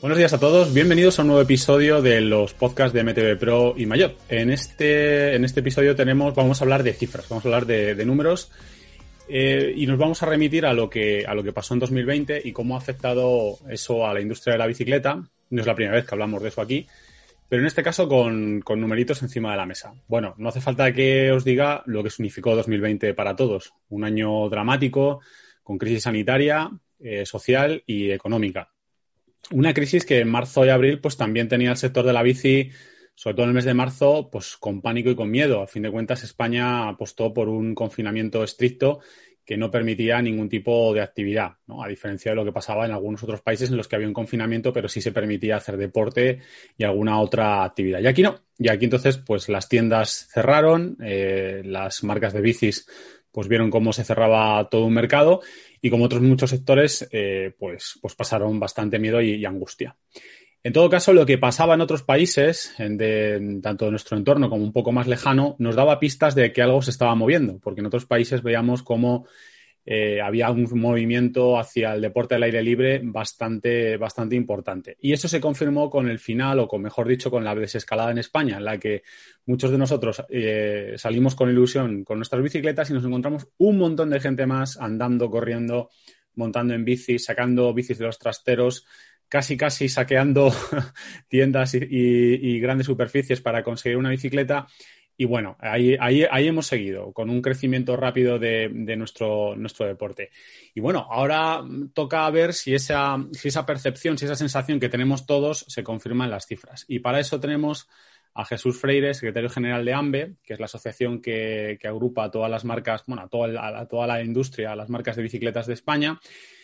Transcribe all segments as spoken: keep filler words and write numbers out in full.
Buenos días a todos, bienvenidos a un nuevo episodio de los podcasts de M T B Pro y Mayor. En este, en este episodio tenemos, vamos a hablar de cifras, vamos a hablar de, de números eh, y nos vamos a remitir a lo que a lo que pasó en dos mil veinte y cómo ha afectado eso a la industria de la bicicleta. No es la primera vez que hablamos de eso aquí, pero en este caso con, con numeritos encima de la mesa. Bueno, no hace falta que os diga lo que significó dos mil veinte para todos. Un año dramático, con crisis sanitaria, eh, social y económica. Una crisis que en marzo y abril pues también tenía el sector de la bici, sobre todo en el mes de marzo, pues con pánico y con miedo. A fin de cuentas, España apostó por un confinamiento estricto que no permitía ningún tipo de actividad, ¿no? A diferencia de lo que pasaba en algunos otros países en los que había un confinamiento, pero sí se permitía hacer deporte y alguna otra actividad. Y aquí no. Y aquí entonces, pues las tiendas cerraron, eh, las marcas de bicis pues vieron cómo se cerraba todo un mercado y como otros muchos sectores, eh, pues, pues pasaron bastante miedo y, y angustia. En todo caso, lo que pasaba en otros países, en de, en tanto de nuestro entorno como un poco más lejano, nos daba pistas de que algo se estaba moviendo, porque en otros países veíamos cómo eh, había un movimiento hacia el deporte al aire libre bastante, bastante importante. Y eso se confirmó con el final, o con, mejor dicho, con la desescalada en España, en la que muchos de nosotros eh, salimos con ilusión con nuestras bicicletas y nos encontramos un montón de gente más andando, corriendo, montando en bici, sacando bicis de los trasteros, casi casi saqueando tiendas y, y, y grandes superficies para conseguir una bicicleta. Y bueno, ahí, ahí, ahí hemos seguido con un crecimiento rápido de, de nuestro, nuestro deporte. Y bueno, ahora toca ver si esa, si esa percepción, si esa sensación que tenemos todos se confirma en las cifras. Y para eso tenemos a Jesús Freire, secretario general de AMBE, que es la asociación que, que agrupa a todas las marcas, bueno, a toda, a toda la industria, a las marcas de bicicletas de España.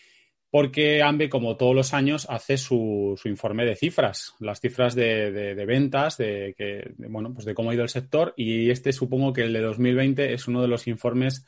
Porque AMBE, como todos los años, hace su, su informe de cifras, las cifras de, de, de ventas, de, que, de, bueno, pues de cómo ha ido el sector, y este supongo que el de dos mil veinte es uno de los informes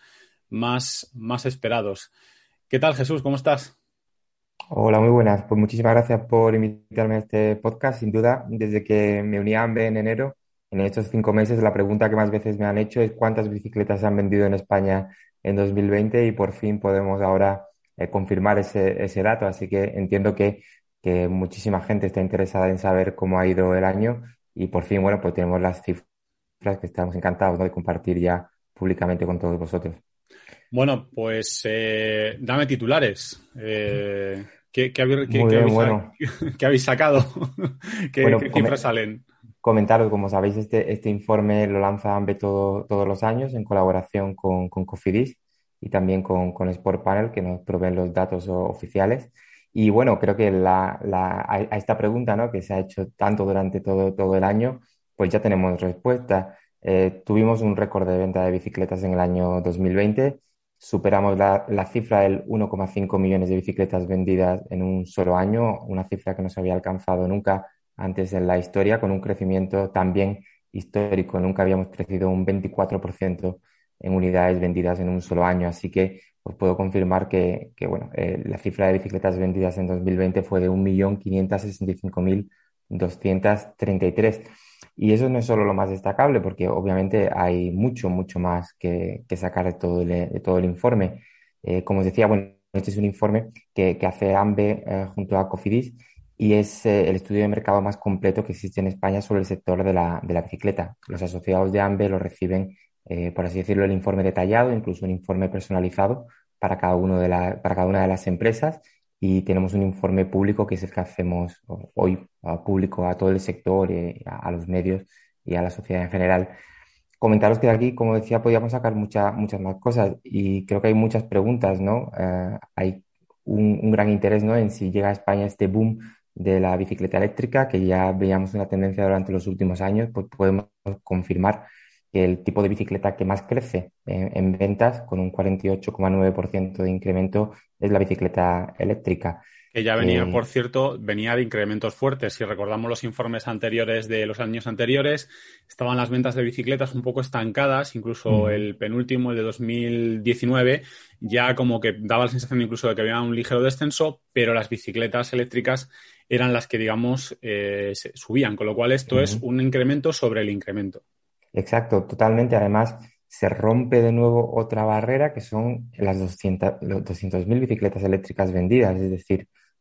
más, más esperados. ¿Qué tal, Jesús? ¿Cómo estás? Hola, muy buenas. Pues muchísimas gracias por invitarme a este podcast. Sin duda, desde que me uní a AMBE en enero, en estos cinco meses, la pregunta que más veces me han hecho es cuántas bicicletas se han vendido en España en dos mil veinte y por fin podemos ahora eh, confirmar ese, ese dato. Así que entiendo que, que muchísima gente está interesada en saber cómo ha ido el año y por fin, bueno, pues tenemos las cifras que estamos encantados, ¿no?, de compartir ya públicamente con todos vosotros. Bueno, pues eh, dame titulares. Eh, ¿qué, qué, habéis, qué, Muy qué bien, habéis, bueno. qué habéis sacado? ¿Qué, Bueno, qué cifras salen? comentaros, como sabéis, este, este informe lo lanza AMBE todo- todos los años en colaboración con, con Cofidis y también con, con Sport Panel, que nos proveen los datos o- oficiales. Y bueno, creo que la, la- a, a esta pregunta, ¿no?, que se ha hecho tanto durante todo, todo el año, pues ya tenemos respuesta. Eh, tuvimos un récord de venta de bicicletas en el año dos mil veinte. Superamos la, la cifra del uno coma cinco millones de bicicletas vendidas en un solo año, una cifra que no se había alcanzado nunca antes en la historia, con un crecimiento también histórico. Nunca habíamos crecido un veinticuatro por ciento en unidades vendidas en un solo año. Así que os puedo confirmar que, que bueno, eh, la cifra de bicicletas vendidas en dos mil veinte fue de un millón quinientos sesenta y cinco mil doscientos treinta y tres. Y eso no es solo lo más destacable, porque obviamente hay mucho, mucho más que, que sacar de todo el, de todo el informe. Eh, como os decía, bueno, este es un informe que, que hace AMBE eh, junto a Cofidis y es eh, el estudio de mercado más completo que existe en España sobre el sector de la, de la bicicleta. Los asociados de AMBE lo reciben, eh, por así decirlo, el informe detallado, incluso un informe personalizado para cada, uno de la, para cada una de las empresas y tenemos un informe público que es el que hacemos hoy uh, público a todo el sector, eh, a, a los medios y a la sociedad en general. Comentaros que de aquí, como decía, podíamos sacar mucha, muchas más cosas y creo que hay muchas preguntas, ¿no? Eh, hay un, un gran interés, ¿no?, en si llega a España este boom de la bicicleta eléctrica, que ya veíamos una tendencia durante los últimos años, pues podemos confirmar que el tipo de bicicleta que más crece en, en ventas, con un cuarenta y ocho coma nueve por ciento de incremento, es la bicicleta eléctrica. Que ya venía, por Eh, cierto, venía de incrementos fuertes. Si recordamos los informes anteriores de los años anteriores, estaban las ventas de bicicletas un poco estancadas, incluso ujú. el penúltimo, el de dos mil diecinueve, ya como que daba la sensación incluso de que había un ligero descenso, pero las bicicletas eléctricas eran las que, digamos, eh, se subían, con lo cual esto es Ujú. un incremento sobre el incremento. Exacto, totalmente. Además, se rompe de nuevo otra barrera que son las doscientas, los doscientas mil bicicletas eléctricas vendidas. Es decir,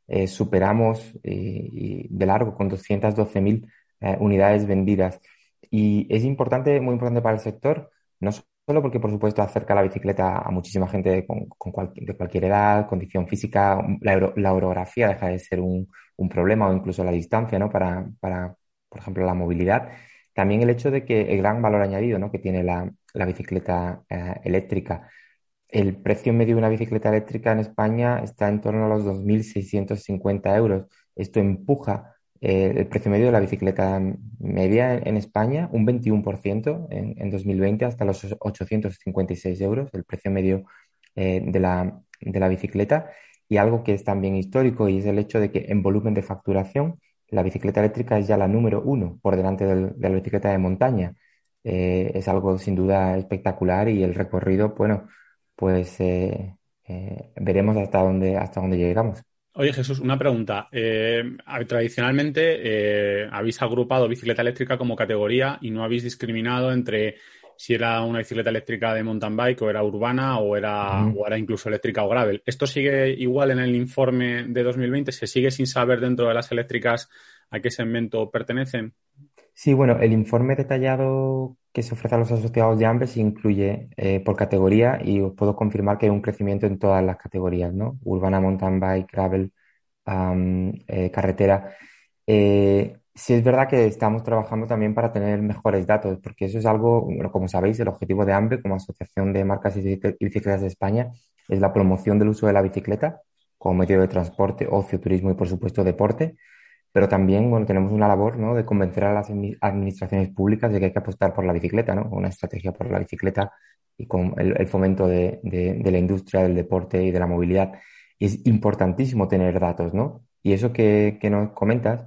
eh, superamos y, y de largo con doscientas doce mil eh, unidades vendidas. Y es importante, muy importante para el sector, no solo porque, por supuesto, acerca la bicicleta a muchísima gente con, con cual- de cualquier edad, condición física, la, oro- la orografía deja de ser un, un problema o incluso la distancia, ¿no? Para, para, por ejemplo, la movilidad. También el hecho de que el gran valor añadido, ¿no? Que tiene la, la bicicleta eh, eléctrica. El precio medio de una bicicleta eléctrica en España está en torno a los dos mil seiscientos cincuenta euros. Esto empuja eh, el precio medio de la bicicleta media en, en España un veintiuno por ciento en, en dos mil veinte hasta los ochocientos cincuenta y seis euros, el precio medio eh, de la, de la bicicleta. Y algo que es también histórico y es el hecho de que en volumen de facturación la bicicleta eléctrica es ya la número uno por delante del- de la bicicleta de montaña. Eh, es algo sin duda espectacular y el recorrido, bueno, pues eh, eh, veremos hasta dónde, hasta dónde llegamos. Oye, Jesús, una pregunta. Eh, a- tradicionalmente eh, habéis agrupado bicicleta eléctrica como categoría y no habéis discriminado entre si era una bicicleta eléctrica de mountain bike o era urbana o era, Ujú. o era incluso eléctrica o gravel. ¿Esto sigue igual en el informe de dos mil veinte? ¿Se sigue sin saber dentro de las eléctricas a qué segmento pertenecen? Sí, bueno, el informe detallado que se ofrece a los asociados de AMRES incluye eh, por categoría y os puedo confirmar que hay un crecimiento en todas las categorías, ¿no? Urbana, mountain bike, gravel, am, eh, carretera. Eh, sí es verdad que estamos trabajando también para tener mejores datos, porque eso es algo, bueno, como sabéis, el objetivo de AMRE como Asociación de Marcas y Bicic- y Bicicletas de España es la promoción del uso de la bicicleta como medio de transporte, ocio, turismo y, por supuesto, deporte. Pero también, bueno, tenemos una labor, ¿no? De convencer a las admi- administraciones públicas de que hay que apostar por la bicicleta, ¿no? Una estrategia por la bicicleta y con el, el fomento de, de- de la industria, del deporte y de la movilidad. Y es importantísimo tener datos, ¿no? Y eso que, que nos comentas,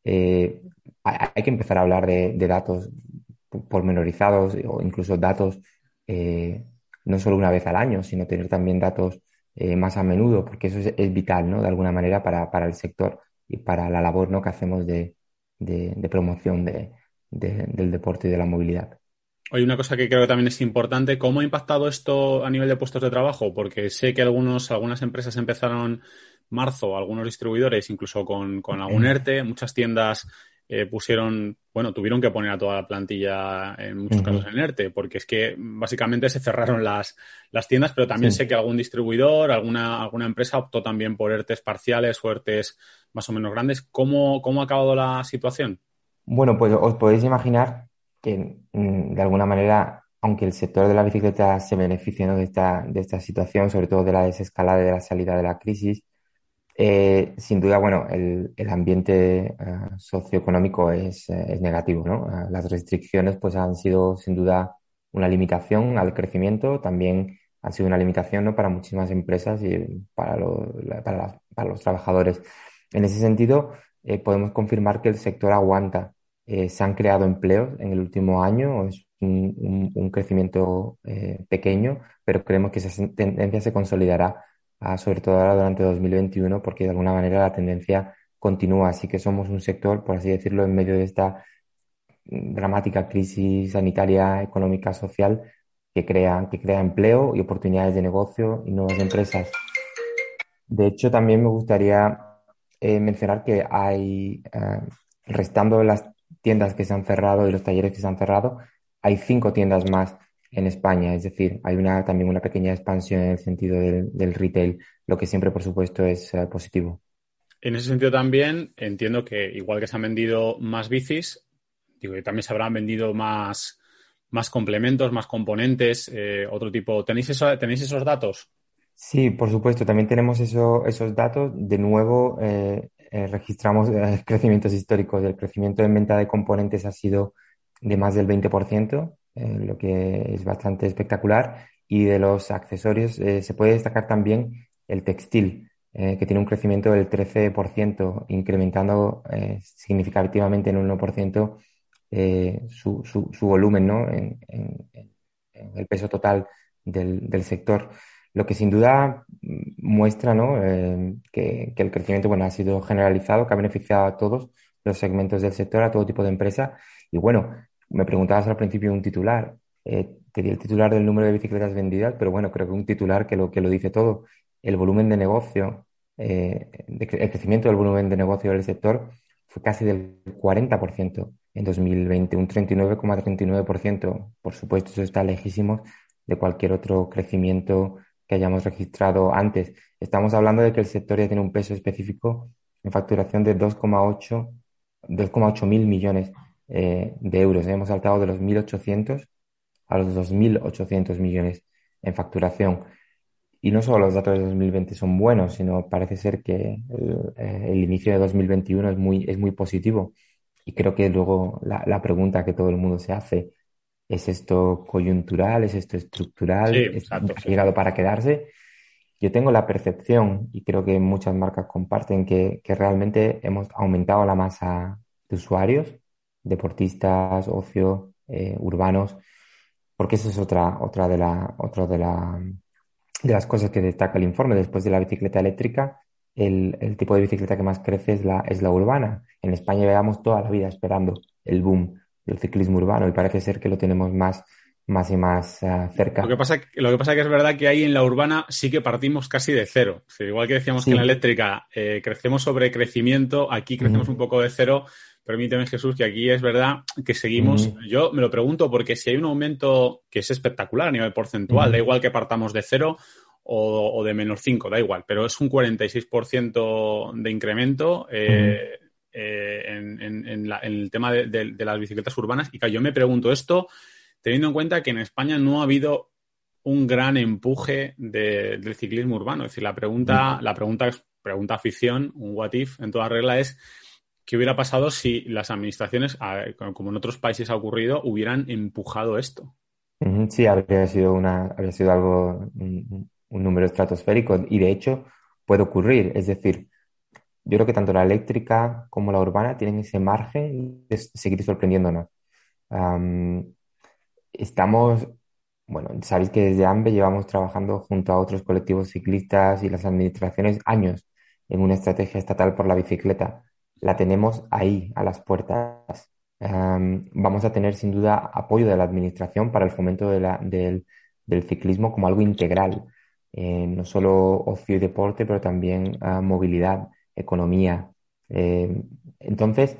eh, hay, hay que empezar a hablar de, de datos pormenorizados o incluso datos eh, no solo una vez al año, sino tener también datos eh, más a menudo, porque eso es, es vital, ¿no? De alguna manera para, para el sector y para la labor, ¿no? Que hacemos de, de- de promoción de- de- del deporte y de la movilidad. Oye, una cosa que creo que también es importante, ¿cómo ha impactado esto a nivel de puestos de trabajo? Porque sé que algunos, algunas empresas empezaron marzo, algunos distribuidores, incluso con, con algún ERTE, muchas tiendas eh, pusieron, bueno, tuvieron que poner a toda la plantilla en muchos casos Ujú. en ERTE, porque es que básicamente se cerraron las, las tiendas, pero también sé Sí. que algún distribuidor, alguna, alguna empresa optó también por ERTEs parciales o ERTEs más o menos grandes. ¿Cómo, cómo ha acabado la situación? Bueno, pues os podéis imaginar que mm, de alguna manera, aunque el sector de la bicicleta se beneficie, ¿no? de esta, de esta situación, sobre todo de la desescalada y de la salida de la crisis, eh, sin duda, bueno, el, el ambiente eh, socioeconómico es, eh, es negativo, ¿no? Eh, las restricciones pues han sido sin duda una limitación al crecimiento, también han sido una limitación, ¿no? Para muchísimas empresas y para, lo- la- para, las- para los trabajadores. En ese sentido, eh, podemos confirmar que el sector aguanta. Eh, se han creado empleos en el último año, es un, un- un crecimiento eh, pequeño, pero creemos que esa tendencia se consolidará ah, sobre todo ahora durante dos mil veintiuno, porque de alguna manera la tendencia continúa. Así que somos un sector, por así decirlo, en medio de esta mm, dramática crisis sanitaria, económica, social, que crea, que crea empleo y oportunidades de negocio y nuevas empresas. De hecho, también me gustaría eh, mencionar que hay, eh, restando las tiendas que se han cerrado y los talleres que se han cerrado, hay cinco tiendas más en España. Es decir, hay una, también una pequeña expansión en el sentido del, del retail, lo que siempre, por supuesto, es eh, positivo. En ese sentido también entiendo que igual que se han vendido más bicis, digo que también se habrán vendido más, más complementos, más componentes, eh, otro tipo. ¿Tenéis eso, tenéis esos datos? Sí, por supuesto, también tenemos eso- esos datos. De nuevo, eh, eh, registramos eh, crecimientos históricos. El crecimiento en venta de componentes ha sido de más del veinte por ciento, eh, lo que es bastante espectacular. Y de los accesorios, eh, se puede destacar también el textil, eh, que tiene un crecimiento del trece por ciento, incrementando eh, significativamente en un uno por ciento eh, su, su, su volumen, ¿no? en, en- en el peso total del del sector. Lo que sin duda mm, muestra, ¿no? Eh, que, que el crecimiento, bueno, ha sido generalizado, que ha beneficiado a todos los segmentos del sector, a todo tipo de empresa. Y bueno, me preguntabas al principio un titular. Eh, te di el titular del número de bicicletas vendidas, pero bueno, creo que un titular que lo, que lo dice todo. El volumen de negocio eh, de cre- el crecimiento del volumen de negocio del sector fue casi del cuarenta por ciento en dos mil veinte, un treinta y nueve coma treinta y nueve por ciento. Por supuesto, eso está lejísimo de cualquier otro crecimiento que hayamos registrado antes. Estamos hablando de que el sector ya tiene un peso específico en facturación de dos coma ocho dos coma ocho mil millones eh, de euros. Hemos saltado de los mil ochocientos a los dos mil ochocientos millones en facturación. Y no solo los datos de dos mil veinte son buenos, sino parece ser que el, eh, el inicio de dos mil veintiuno es muy, es muy positivo. Y creo que luego la, la pregunta que todo el mundo se hace, ¿es esto coyuntural? ¿Es esto Sí, estructural? ¿Es, exacto, ha sí. llegado para quedarse? Yo tengo la percepción, y creo que muchas marcas comparten, que, que realmente hemos aumentado la masa de usuarios, deportistas, ocio, eh, urbanos, porque eso es otra, otra de la, otra de la, de las cosas que destaca el informe. Después de la bicicleta eléctrica, el, el tipo de bicicleta que más crece es la, es la urbana. En España llevamos toda la vida esperando el boom del ciclismo urbano y parece ser que lo tenemos más, más y más uh, Lo que cerca. pasa, lo que pasa que es verdad que ahí en la urbana sí que partimos casi de cero. O sea, igual que decíamos que en la Sí. eléctrica eh, crecemos sobre crecimiento, aquí crecemos un Ujú, poco de cero. Permíteme, Jesús, que aquí es verdad que seguimos. ujú, Yo me lo pregunto porque si hay un aumento que es espectacular a nivel porcentual, da ujú, igual que partamos de cero o, o de menos cinco, da igual, pero es un cuarenta y seis por ciento de incremento ujú. eh, eh, en, en- en la- en el tema de, de- de las bicicletas urbanas. Y claro, yo me pregunto esto teniendo en cuenta que en España no ha habido un gran empuje de- del ciclismo urbano. Es decir, la pregunta, la pregunta es pregunta afición, un what if en toda regla es ¿qué hubiera pasado si las administraciones, a- como en otros países ha ocurrido, hubieran empujado esto? Ujú, sí, habría sido una, habría sido algo, un, un número estratosférico y de hecho puede ocurrir. Es decir, yo creo que tanto la eléctrica como la urbana tienen ese margen de s- seguir sorprendiéndonos. Am, estamos, bueno, sabéis que desde AMBE llevamos trabajando junto a otros colectivos ciclistas y las administraciones años en una estrategia estatal por la bicicleta. La tenemos ahí, a las puertas. Am, vamos a tener sin duda apoyo de la administración para el fomento de la- del, del ciclismo como algo integral. Eh, no solo ocio y deporte, pero también ah, movilidad, economía. Eh, entonces,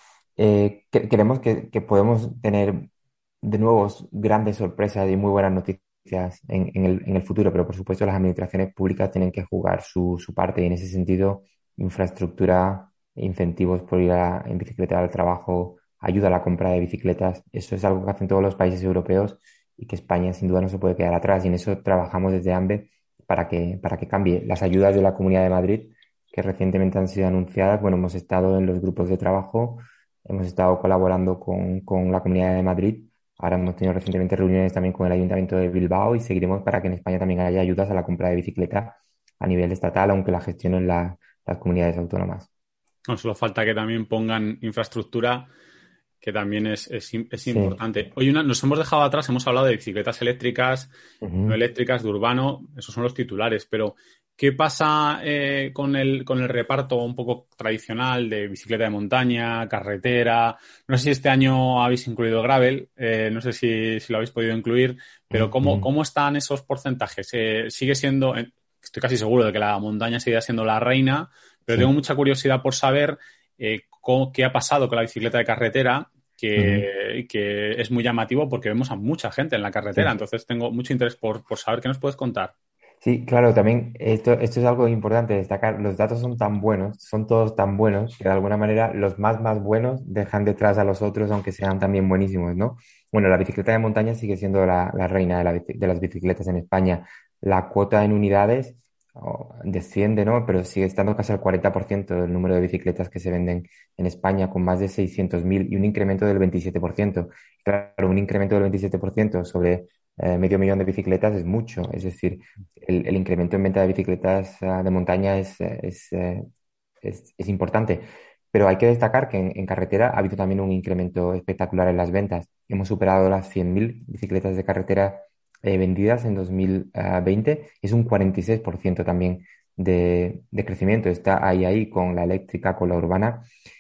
eh, cre- creemos que, que podemos tener de nuevo grandes sorpresas y muy buenas noticias en, en el, en el futuro, pero por supuesto las administraciones públicas tienen que jugar su, su parte y en ese sentido, infraestructura, incentivos por ir a- en bicicleta al trabajo, ayuda a la compra de bicicletas, eso es algo que hacen todos los países europeos y que España sin duda no se puede quedar atrás y en eso trabajamos desde AMBE para que, para que cambie. Las ayudas de la Comunidad de Madrid, que recientemente han sido anunciadas, bueno, hemos estado en los grupos de trabajo, hemos estado colaborando con, con la Comunidad de Madrid. Ahora hemos tenido recientemente reuniones también con el Ayuntamiento de Bilbao y seguiremos para que en España también haya ayudas a la compra de bicicleta a nivel estatal, aunque la gestionen la- las comunidades autónomas. No solo falta que también pongan infraestructura, que también es, es, im- es Sí. importante. Hoy una, nos hemos dejado atrás, hemos hablado de bicicletas eléctricas, no Ujú, eléctricas, de urbano, esos son los titulares, pero ¿qué pasa eh, con el, con el reparto un poco tradicional de bicicleta de montaña, carretera? No sé si este año habéis incluido gravel, eh, no sé si, si lo habéis podido incluir, pero ¿cómo, ujú. cómo están esos porcentajes? Eh, sigue siendo, eh, estoy casi seguro de que la montaña sigue siendo la reina, pero tengo Sí. mucha curiosidad por saber eh, cómo- qué ha pasado con la bicicleta de carretera, Ujú, que, que es muy llamativo porque vemos a mucha gente en la carretera. sí. Entonces tengo mucho interés por, por saber qué nos puedes contar. Sí, claro, también esto, esto es algo importante destacar. Los datos son tan buenos, son todos tan buenos, que de alguna manera los más, más buenos dejan detrás a los otros, aunque sean también buenísimos, ¿no? Bueno, la bicicleta de montaña sigue siendo la, la reina de, la bici- de las bicicletas en España. La cuota en unidades oh, desciende, ¿no? Pero sigue estando casi al cuarenta por ciento del número de bicicletas que se venden en España, con más de seiscientos mil y un incremento del veintisiete por ciento. Claro, un incremento del veintisiete por ciento sobre eh, medio millón de bicicletas es mucho, es decir, el, el incremento en venta de bicicletas ah, de montaña es, eh, es, eh, es- es importante. Pero hay que destacar que en, en carretera ha habido también un incremento espectacular en las ventas. Hemos superado las cien mil bicicletas de carretera eh, vendidas en dos mil veinte. Es un cuarenta y seis por ciento también de, de crecimiento. Está ahí, ahí con la eléctrica, con la urbana.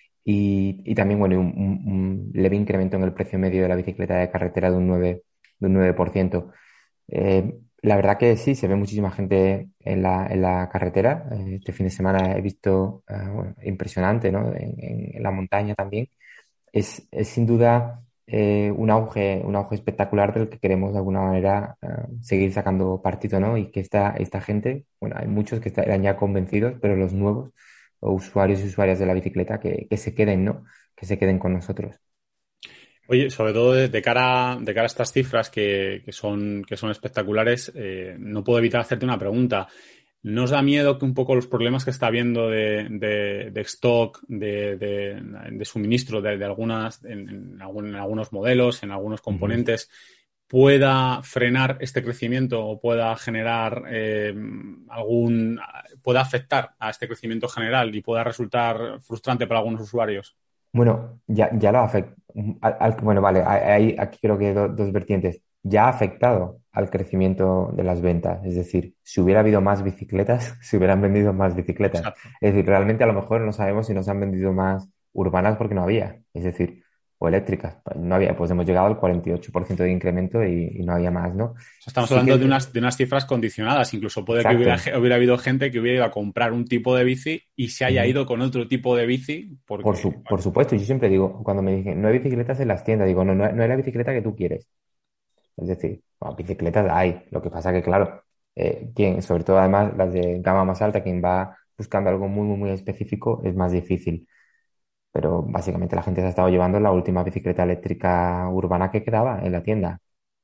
Y, y también, bueno, un, un- un leve incremento en el precio medio de la bicicleta de carretera de un nueve, de un nueve por ciento. Eh, La verdad que sí, se ve muchísima gente en la, en la carretera. Eh, Este fin de semana he visto, eh, bueno, impresionante, ¿no? En, en- en la montaña también. Es, es sin duda eh, un auge, un auge espectacular del que queremos de alguna manera eh, seguir sacando partido, ¿no? Y que esta, esta gente, bueno, hay muchos que están ya convencidos, pero los nuevos o usuarios y usuarias de la bicicleta que, que se queden, ¿no? Que se queden con nosotros. Oye, sobre todo de, de cara, de cara a estas cifras que, que son, que son espectaculares, eh, no puedo evitar hacerte una pregunta. ¿No os da miedo que un poco los problemas que está habiendo de, de, de stock, de, de, de suministro de, de algunas, en, en algún- en algunos modelos, en algunos Ujú. componentes, pueda frenar este crecimiento o pueda generar eh, algún, pueda afectar a este crecimiento general y pueda resultar frustrante para algunos usuarios? Bueno, ya, ya lo afecta. Bueno, vale, hay, aquí creo que hay do- dos vertientes. Ya ha afectado al crecimiento de las ventas. Es decir, si hubiera habido más bicicletas, se hubieran vendido más bicicletas. Exacto. Es decir, realmente a lo mejor no sabemos si nos han vendido más urbanas porque no había. Es decir, o eléctricas. Pues no había. Pues hemos llegado al cuarenta y ocho por ciento de incremento y, y no había más, ¿no? Sea, estamos Sí que hablando es de ver- unas, de unas cifras condicionadas. Incluso puede que hubiera, Exacto. hubiera habido gente que hubiera ido a comprar un tipo de bici y se haya Ujú. ido con otro tipo de bici Por porque, su, bueno, por supuesto, yo siempre digo, cuando me dicen, no hay bicicletas en las tiendas, digo, no, no, no es la bicicleta que tú quieres. Es decir, bueno, bicicletas hay. Lo que pasa que, claro, eh, quien, sobre todo además las de gama más alta, quien va buscando algo muy, muy, muy específico, es más difícil. Pero básicamente la gente se ha estado llevando la última bicicleta eléctrica urbana que quedaba en la tienda.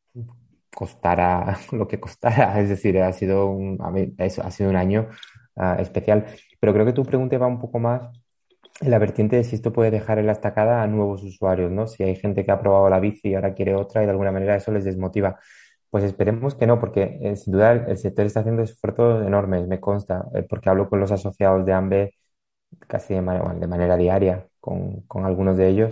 Costara lo que costara. Es decir, ha sido un, a mí, eso, ha sido un año ah, especial. Pero creo que tu pregunta va un poco más en la vertiente de si esto puede dejar en la estacada a nuevos usuarios, ¿no? Si hay gente que ha probado la bici y ahora quiere otra y de alguna manera eso les desmotiva. Pues esperemos que no, porque eh, sin duda el, el sector está haciendo esfuerzos enormes, me consta, eh, porque hablo con los asociados de AMBE casi de, manera, bueno, de manera diaria con, con algunos de ellos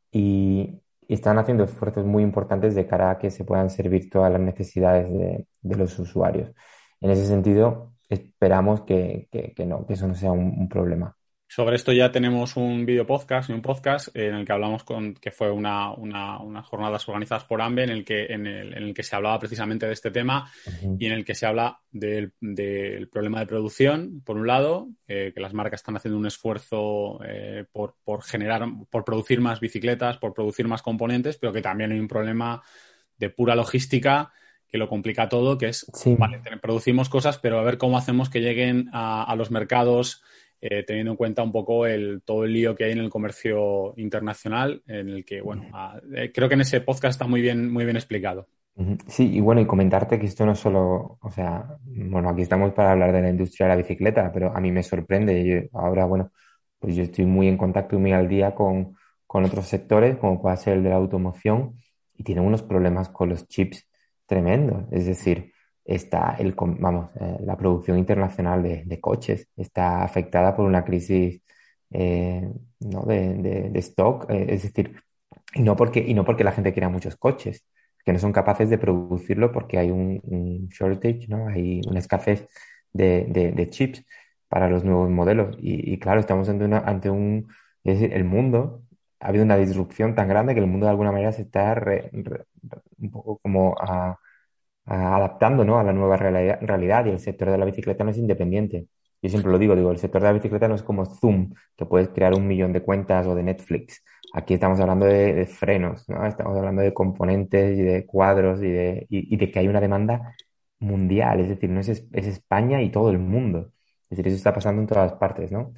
y, y están haciendo esfuerzos muy importantes de cara a que se puedan servir todas las necesidades de, de los usuarios. En ese sentido, esperamos que, que, que no, que eso no sea un, un problema. sobre esto ya tenemos un video podcast y un podcast en el que hablamos con, que fue una, una, unas jornadas organizadas por AMBE en el que, en el, en el que se hablaba precisamente de este tema Ujú. y en el que se habla del, del problema de producción, por un lado, eh, que las marcas están haciendo un esfuerzo eh, por, por generar, por producir más bicicletas, por producir más componentes, pero que también hay un problema de pura logística que lo complica todo, que es, Sí. vale, producimos cosas, pero a ver cómo hacemos que lleguen a, a los mercados eh, teniendo en cuenta un poco el, todo el lío que hay en el comercio internacional, en el que, bueno, a, eh, creo que en ese podcast está muy bien, muy bien explicado. Ujú. Sí, y bueno, y comentarte que esto no es solo, o sea, bueno, aquí estamos para hablar de la industria de la bicicleta, pero a mí me sorprende. Yo- ahora, bueno, pues yo estoy muy en contacto y muy al día con, con otros sectores, como puede ser el de la automoción, y tienen unos problemas con los chips tremendos. Es decir, está el, com- vamos, eh, la producción internacional de, de coches está afectada por una crisis, eh, ¿no? de, de, de stock, eh, es decir, y no porque, y no porque la gente quiera muchos coches que no son capaces de producirlo porque hay un, un shortage, ¿no? Hay una escasez de, de- de chips para los nuevos modelos. Y, y claro, estamos ante, una, ante un, es decir, el mundo, ha habido una disrupción tan grande que el mundo de alguna manera se está re- re- un poco como a- a- adaptando, ¿no? A la nueva realidad, realidad y el sector de la bicicleta no es independiente. Yo siempre lo digo, digo, el sector de la bicicleta no es como Zoom, que puedes crear un millón de cuentas o de Netflix. Aquí estamos hablando de, de frenos, ¿no? Estamos hablando de componentes y de cuadros y de, y, y de que hay una demanda mundial, es decir, no es, es es España y todo el mundo. Es decir, eso está pasando en todas partes, ¿no?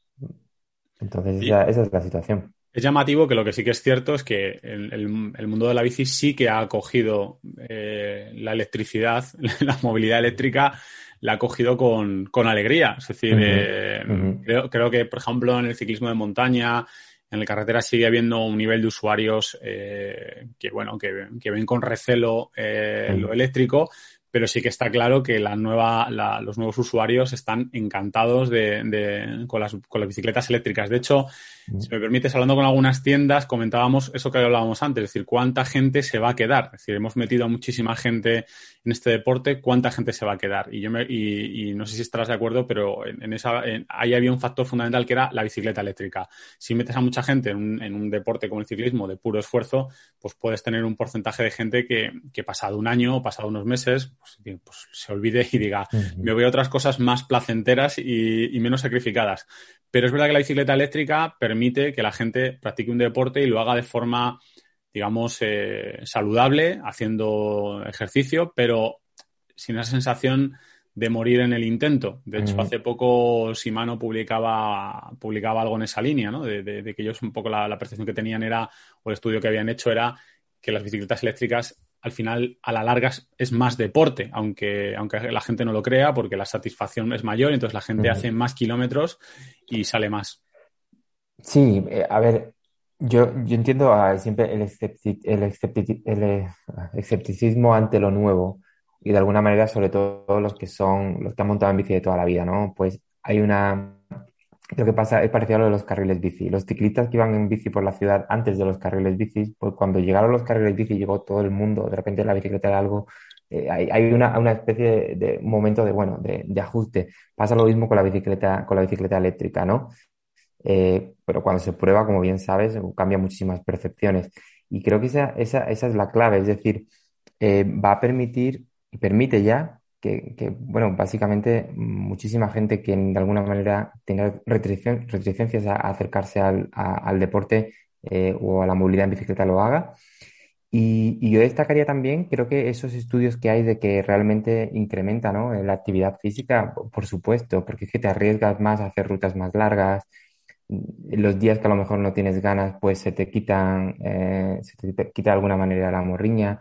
Entonces, Y esa, esa es la situación. es llamativo que lo que sí que es cierto es que el, el- el mundo de la bici sí que ha acogido eh, la electricidad, la movilidad eléctrica, la ha acogido con, con alegría. Es decir, Ujú, eh, ujú, creo, creo que, por ejemplo, en el ciclismo de montaña, en la carretera sigue habiendo un nivel de usuarios eh, que, bueno, que, que ven con recelo eh, lo ujú, eléctrico, pero sí que está claro que la nueva, la- los nuevos usuarios están encantados de, de- con las, con las bicicletas eléctricas. De hecho, si ujú. me permites, hablando con algunas tiendas, comentábamos eso que hablábamos antes, es decir, cuánta gente se va a quedar. Es decir, hemos metido a muchísima gente en este deporte, cuánta gente se va a quedar. Y yo me, y, y no sé si estarás de acuerdo, pero en, en esa, en- ahí había un factor fundamental que era la bicicleta eléctrica. Si metes a mucha gente en un, en un deporte como el ciclismo de puro esfuerzo, pues puedes tener un porcentaje de gente que, que pasado un año o pasado unos meses pues, pues se olvide y diga, Ujú. me voy a otras cosas más placenteras y, y menos sacrificadas. Pero es verdad que la bicicleta eléctrica permite que la gente practique un deporte y lo haga de forma, digamos, eh, saludable, haciendo ejercicio, pero sin esa sensación de morir en el intento. De hecho, Ujú. hace poco Shimano publicaba, publicaba algo en esa línea, ¿no? De, de, de que ellos un poco la, la percepción que tenían era, o el estudio que habían hecho era que las bicicletas eléctricas al final, a la larga, es más deporte, aunque, aunque la gente no lo crea, porque la satisfacción es mayor, entonces la gente Ujú. hace más kilómetros y sale más. Sí, eh, a ver, yo, yo entiendo ah, siempre el, escepti- el, escepti- el, eh, escepticismo ante lo nuevo y de alguna manera sobre todo los que son, los que han montado en bici de toda la vida, ¿no? Pues hay una, lo que pasa es parecido a lo de los carriles bici. Los ciclistas que iban en bici por la ciudad antes de los carriles bici, pues cuando llegaron los carriles bici llegó todo el mundo, de repente la bicicleta era algo, eh, hay, hay una, una especie de, de momento de, bueno, de, de ajuste. Pasa lo mismo con la bicicleta, con la bicicleta eléctrica, ¿no? Eh, pero cuando se prueba, como bien sabes, cambia muchísimas percepciones. Y creo que esa, esa, esa es la clave, es decir, eh, va a permitir y permite ya que, que, bueno, básicamente muchísima gente que de alguna manera tenga restricción- reticencias a, a acercarse al, a- al deporte eh, o a la movilidad en bicicleta lo haga. Y, y yo destacaría también, creo que esos estudios que hay de que realmente incrementa, ¿no? La actividad física, por supuesto, porque es que te arriesgas más a hacer rutas más largas, los días que a lo mejor no tienes ganas, pues se te quitan, eh, se te quita de alguna manera la morriña.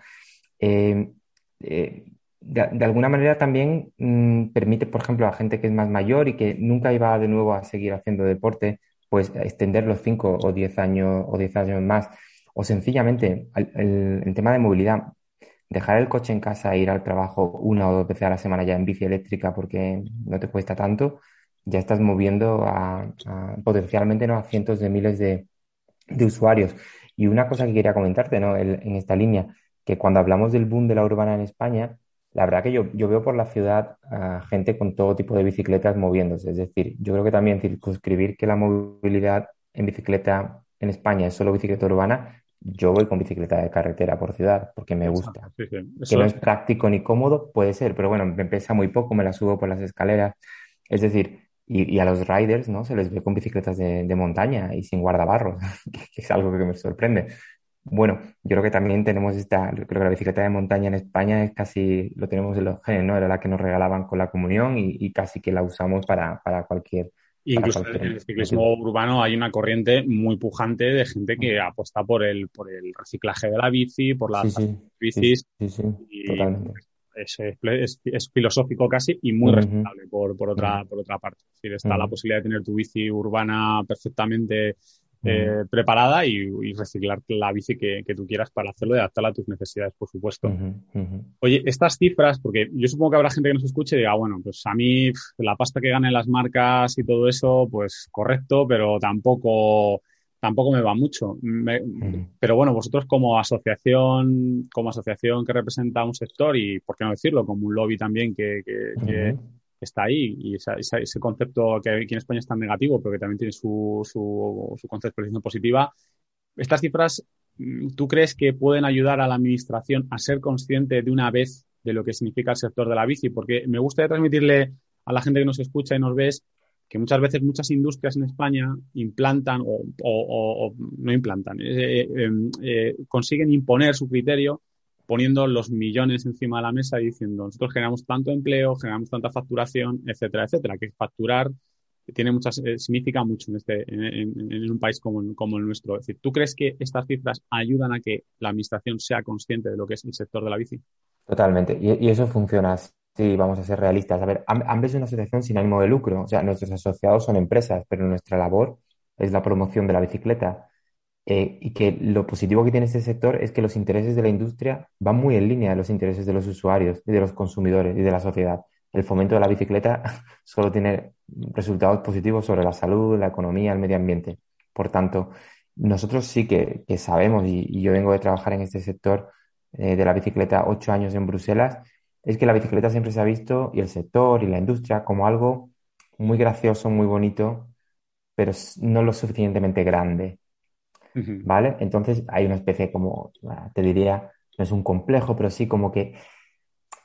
Eh, eh, de, de alguna manera también mm, permite, por ejemplo, a gente que es más mayor y que nunca iba de nuevo a seguir haciendo deporte, pues extender los cinco o diez años o diez años más. O sencillamente el, el- el tema de movilidad, dejar el coche en casa e ir al trabajo una o dos veces a la semana ya en bici eléctrica porque no te cuesta tanto, ya estás moviendo a, a- potencialmente, ¿no? A cientos de miles de, de usuarios. Y una cosa que quería comentarte, ¿no? El- en esta línea, que cuando hablamos del boom de la urbana en España, la verdad que yo, yo veo por la ciudad a gente con todo tipo de bicicletas moviéndose. Es decir, yo creo que también circunscribir que la movilidad en bicicleta en España es solo bicicleta urbana, yo voy con bicicleta de carretera por ciudad porque me Exacto, gusta. sí, sí. Que no Eso, es práctico ni cómodo, puede ser, pero bueno, me pesa muy poco, me la subo por las escaleras. Es decir, y, y a los riders, ¿no? Se les ve con bicicletas de, de montaña y sin guardabarros, que, que es algo que me sorprende. Bueno, yo creo que también tenemos esta, creo que la bicicleta de montaña en España es casi, lo tenemos en los genes, ¿no? Era la que nos regalaban con la comunión y, y casi que la usamos para, para cualquier, para incluso en cualquier el ciclismo motivo. urbano hay una corriente muy pujante de gente que apuesta por el, por el reciclaje de la bici, por la Sí, adaptación sí, de sí, bicis sí, sí, y totalmente. es, es, es filosófico casi y muy Ujú, respetable por, por ujú, otra, por otra parte. Es decir, está la ujú, posibilidad de tener tu bici urbana perfectamente ujú, eh, preparada y, y reciclar la bici que, que tú quieras para hacerlo y adaptarla a tus necesidades, por supuesto. ujú, ujú. Oye, estas cifras, porque yo supongo que habrá gente que nos escuche y diga, bueno, pues a mí pf, la pasta que ganen las marcas y todo eso, pues correcto, pero tampoco, tampoco me va mucho. Me- Ujú, pero bueno, vosotros como asociación, como asociación que representa un sector y, por qué no decirlo, como un lobby también que, que- que ujú. está ahí y esa- esa- ese concepto que aquí en España es tan negativo, pero que también tiene su, su, su conceptualización positiva, estas cifras, mm, ¿tú crees que pueden ayudar a la administración a ser consciente de una vez de lo que significa el sector de la bici? Porque me gustaría transmitirle a la gente que nos escucha y nos ves que muchas veces muchas industrias en España implantan o, o- o- o no implantan, eh, eh, eh, consiguen imponer su criterio poniendo los millones encima de la mesa y diciendo nosotros generamos tanto empleo, generamos tanta facturación, etcétera, etcétera, que facturar tiene muchas, eh, significa mucho en, este, en, en- en un país como, como el nuestro. Es decir, ¿tú crees que estas cifras ayudan a que la administración sea consciente de lo que es el sector de la bici? Totalmente. Y, y eso funciona así, vamos a ser realistas. A ver, Am- AMBE es una asociación sin ánimo de lucro. O sea, nuestros asociados son empresas, pero nuestra labor es la promoción de la bicicleta. Eh, y que lo positivo que tiene este sector es que los intereses de la industria van muy en línea de los intereses de los usuarios y de los consumidores y de la sociedad. El fomento de la bicicleta solo tiene resultados positivos sobre la salud, la economía, el medio ambiente. Por tanto, nosotros sí que, que sabemos, y, y yo vengo de trabajar en este sector eh, de la bicicleta ocho años en Bruselas, es que la bicicleta siempre se ha visto, y el sector y la industria, como algo muy gracioso, muy bonito, pero s- no lo suficientemente grande. Ujú. ¿Vale? Entonces hay una especie como, ah, te diría, no es un complejo, pero sí como que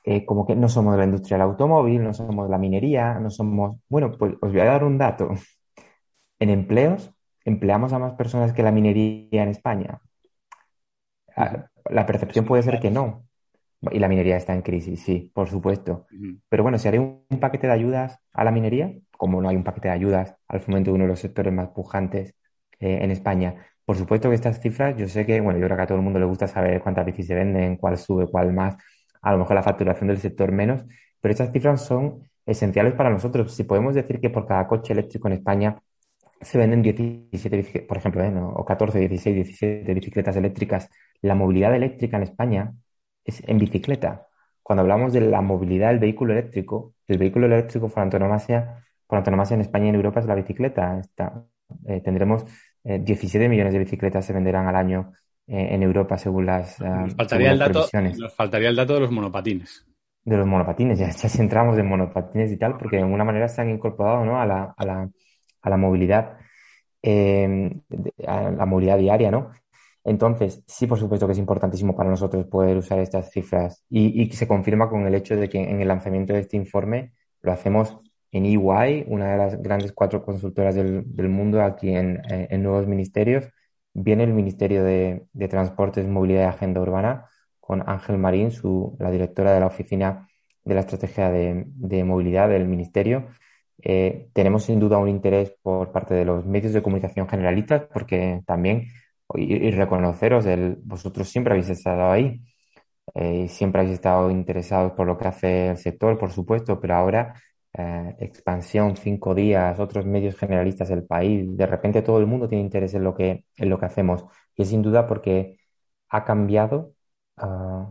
eh, como que no somos de la industria del automóvil, no somos de la minería, no somos... Bueno, pues os voy a dar un dato. En empleos, empleamos a más personas que la minería en España. Ujú. Ah, la Es percepción muy puede ser que claro. no. Y la minería está en crisis, sí, por supuesto. Ujú. Pero bueno, si haré un, un paquete de ayudas a la minería, como no hay un paquete de ayudas al fomento de uno de los sectores más pujantes eh, en España, por supuesto que estas cifras, yo sé que, bueno, yo creo que a todo el mundo le gusta saber cuántas bicis se venden, cuál sube, cuál más, a lo mejor la facturación del sector menos, pero estas cifras son esenciales para nosotros. Si podemos decir que por cada coche eléctrico en España se venden diecisiete, bicic- por ejemplo, ¿eh? ¿No? O catorce, dieciséis, diecisiete bicicletas eléctricas. La movilidad eléctrica en España es en bicicleta. Cuando hablamos de la movilidad del vehículo eléctrico, el vehículo eléctrico por antonomasia, por antonomasia en España y en Europa es la bicicleta. Está, eh, tendremos eh, diecisiete millones de bicicletas se venderán al año eh, en Europa según las, ah, Nos faltaría según el las dato, previsiones nos faltaría el dato de los monopatines. de los monopatines. Ya, ya si entramos en monopatines y tal, porque de alguna manera se han incorporado, ¿no? a la, a la, a la movilidad eh, a la movilidad diaria, ¿no? Entonces, sí, por supuesto que es importantísimo para nosotros poder usar estas cifras y, y se confirma con el hecho de que en el lanzamiento de este informe lo hacemos en E Y, una de las grandes cuatro consultoras del, del mundo aquí en, en- en nuevos ministerios. Viene el Ministerio de, de Transportes, Movilidad y Agenda Urbana con Ángel Marín, su, la directora de la Oficina de la Estrategia de, de Movilidad del Ministerio. Eh, tenemos sin duda un interés por parte de los medios de comunicación generalistas, porque también, y, y reconoceros, el, vosotros siempre habéis estado ahí, eh, siempre habéis estado interesados por lo que hace el sector, por supuesto, pero ahora eh, expansión, cinco días, otros medios generalistas del país, de repente todo el mundo tiene interés en lo que, en lo que hacemos. Y es sin duda porque ha cambiado. ah,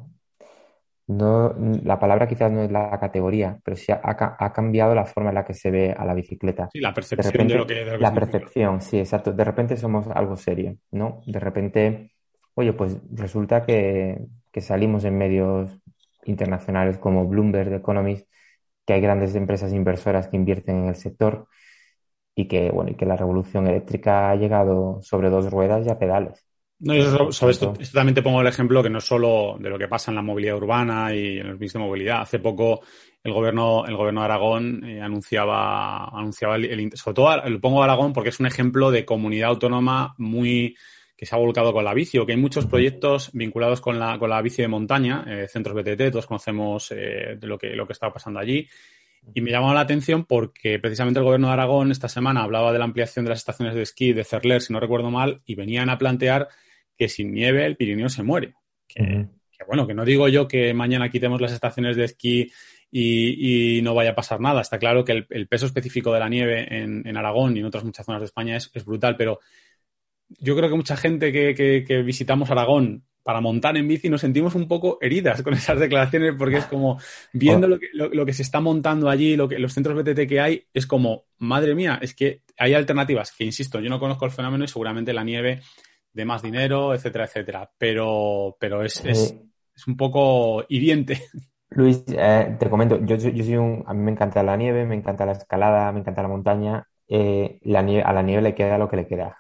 no, la palabra quizás no es la categoría, pero sí ha, ha ha cambiado la forma en la que se ve a la bicicleta. Sí, la De percepción de lo que, repente, de lo que la significa. percepción, sí, exacto. De repente somos algo serio, ¿no? De repente, oye, pues resulta que, que salimos en medios internacionales como Bloomberg The Economist, que hay grandes empresas inversoras que invierten en el sector y que, bueno, y que la revolución eléctrica ha llegado sobre dos ruedas y a pedales. No, y Eh, eso, por sobre esto, tanto, esto también te pongo el ejemplo que no es solo de lo que pasa en la movilidad urbana y en los bienes de movilidad. Hace poco el gobierno, el gobierno de Aragón eh, anunciaba, anunciaba el, el- sobre todo lo pongo Aragón porque es un ejemplo de comunidad autónoma muy que se ha volcado con la bici o que hay muchos ujú, proyectos vinculados con la, con la bici de montaña, eh, centros B T T, todos conocemos eh, de lo que, lo que está pasando allí. Y me llamaba la atención porque precisamente el gobierno de Aragón esta semana hablaba de la ampliación de las estaciones de esquí de Cerler, si no recuerdo mal, y venían a plantear que sin nieve el Pirineo se muere. Que, ujú. que bueno, que no digo yo que mañana quitemos las estaciones de esquí y, y no vaya a pasar nada. Está claro que el, el peso específico de la nieve en, en Aragón y en otras muchas zonas de España es, es brutal, pero yo creo que mucha gente que, que, que visitamos Aragón para montar en bici nos sentimos un poco heridas con esas declaraciones porque es como viendo O- lo que, lo, lo que se está montando allí, lo que, los centros B T T que hay, es como, madre mía, es que hay alternativas que, insisto, yo no conozco el fenómeno y seguramente la nieve de más dinero, etcétera, etcétera, pero, pero es, es, sí, es un poco hiriente. Luis, eh, te comento, yo, soy- yo soy un, a mí me encanta la nieve, me encanta la escalada, me encanta la montaña. Eh, la nieve, a la nieve le queda lo que le queda.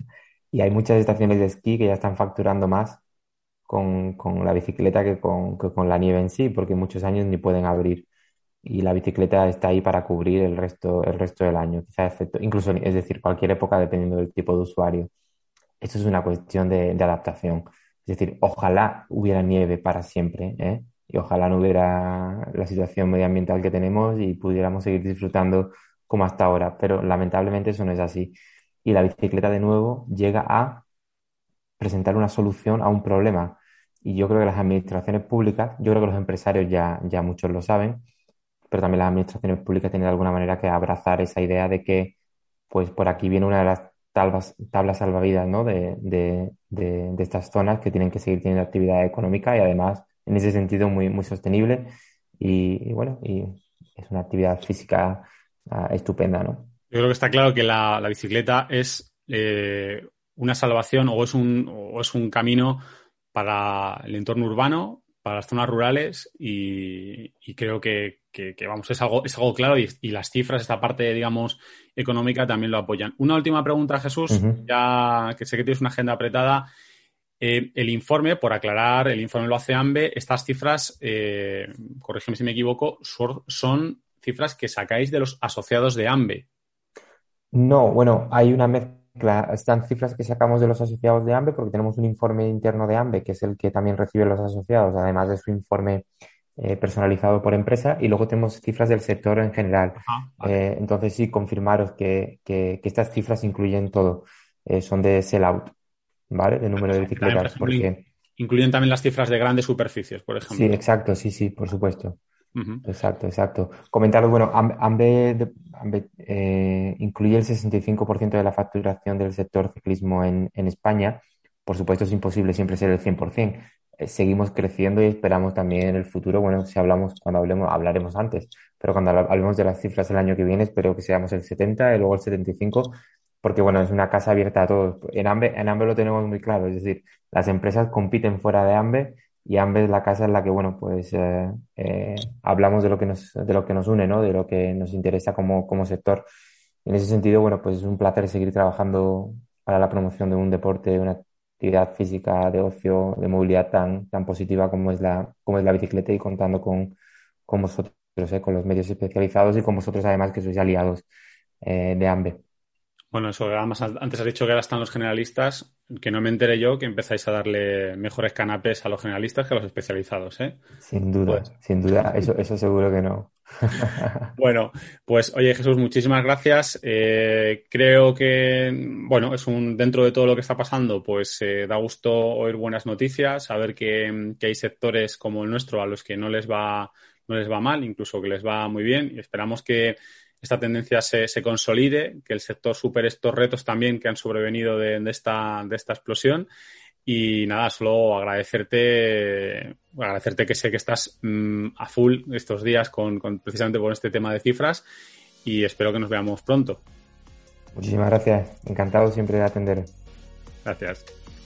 Y hay muchas estaciones de esquí que ya están facturando más con, con la bicicleta que con, que con la nieve en sí, porque muchos años ni pueden abrir. Y la bicicleta está ahí para cubrir el resto, el resto del año, quizás excepto, incluso, es decir, cualquier época dependiendo del tipo de usuario. Esto es una cuestión de, de adaptación. Es decir, ojalá hubiera nieve para siempre, ¿eh? Y ojalá no hubiera la situación medioambiental que tenemos y pudiéramos seguir disfrutando como hasta ahora. Pero lamentablemente eso no es así. Y la bicicleta de nuevo llega a presentar una solución a un problema. Y yo creo que las administraciones públicas, yo creo que los empresarios ya, ya muchos lo saben, pero también las administraciones públicas tienen de alguna manera que abrazar esa idea de que pues por aquí viene una de las tablas, tablas salvavidas, ¿no? de, de, de, de estas zonas que tienen que seguir teniendo actividad económica y además en ese sentido muy, muy sostenible y, y bueno, y es una actividad física ah, estupenda, ¿no? Yo creo que está claro que la, la bicicleta es eh, una salvación o es un, o es un camino para el entorno urbano, para las zonas rurales y, y creo que, que- que, vamos, es algo, es algo claro y, y las cifras, esta parte, digamos, económica también lo apoyan. Una última pregunta, Jesús, Ujú. ya que sé que tienes una agenda apretada. Eh, el informe, por aclarar, el informe lo hace AMBE. Estas cifras, eh, corrígeme si me equivoco, son, son cifras que sacáis de los asociados de AMBE. No, bueno, hay una mezcla. Están cifras que sacamos de los asociados de AMBE porque tenemos un informe interno de AMBE, que es el que también reciben los asociados, además de su informe eh, personalizado por empresa, y luego tenemos cifras del sector en general. Ajá, vale. Eh, entonces, sí, confirmaros que, que- que estas cifras incluyen todo. Eh, son de sell-out, ¿vale? De O número de sea, que también, por bicicletas, ejemplo, in- porque incluyen también las cifras de grandes superficies, por sí, ejemplo. exacto, sí, sí, por supuesto. Ujú. Exacto, exacto. Comentaros, bueno, Am- AMBE, de- AMBE, eh, incluye el sesenta y cinco por ciento de la facturación del sector ciclismo en, en España. Por supuesto, es imposible siempre ser el cien por ciento. Eh, seguimos creciendo y esperamos también en el futuro, bueno, si hablamos, cuando hablemos, hablaremos antes, pero cuando habla- hablemos de las cifras el año que viene, espero que seamos el setenta y luego el setenta y cinco, porque bueno, es una casa abierta a todos. En AMBE, en AMBE lo tenemos muy claro, es decir, las empresas compiten fuera de AMBE y AMBE es la casa en la que, bueno, pues eh, eh, hablamos de lo que nos, de lo que nos une, ¿no? De lo que nos interesa como, como sector. Y en ese sentido, bueno, pues es un placer seguir trabajando para la promoción de un deporte, una actividad física, de ocio, de movilidad tan, tan positiva como es la, como es la bicicleta, y contando con, con vosotros, ¿eh? Con los medios especializados y con vosotros además, que sois aliados eh, de AMBE. Bueno, eso, además antes has dicho que ahora están los generalistas, que no me enteré yo que empezáis a darle mejores canapés a los generalistas que a los especializados, ¿eh? Sin Pues duda, sin duda, eso, eso seguro que no. bueno, pues oye Jesús, muchísimas gracias. Eh, creo que, bueno, es un dentro de todo lo que está pasando, pues eh, da gusto oír buenas noticias, saber que, que hay sectores como el nuestro a los que no les va, no les va mal, incluso que les va muy bien, y esperamos que esta tendencia se, se consolide, que el sector supere estos retos también que han sobrevenido de, de esta, de esta explosión. Y nada, solo agradecerte, agradecerte que sé que estás mmm, a full estos días con, con precisamente con este tema de cifras, y espero que nos veamos pronto. Muchísimas gracias. Encantado siempre de atender. Gracias.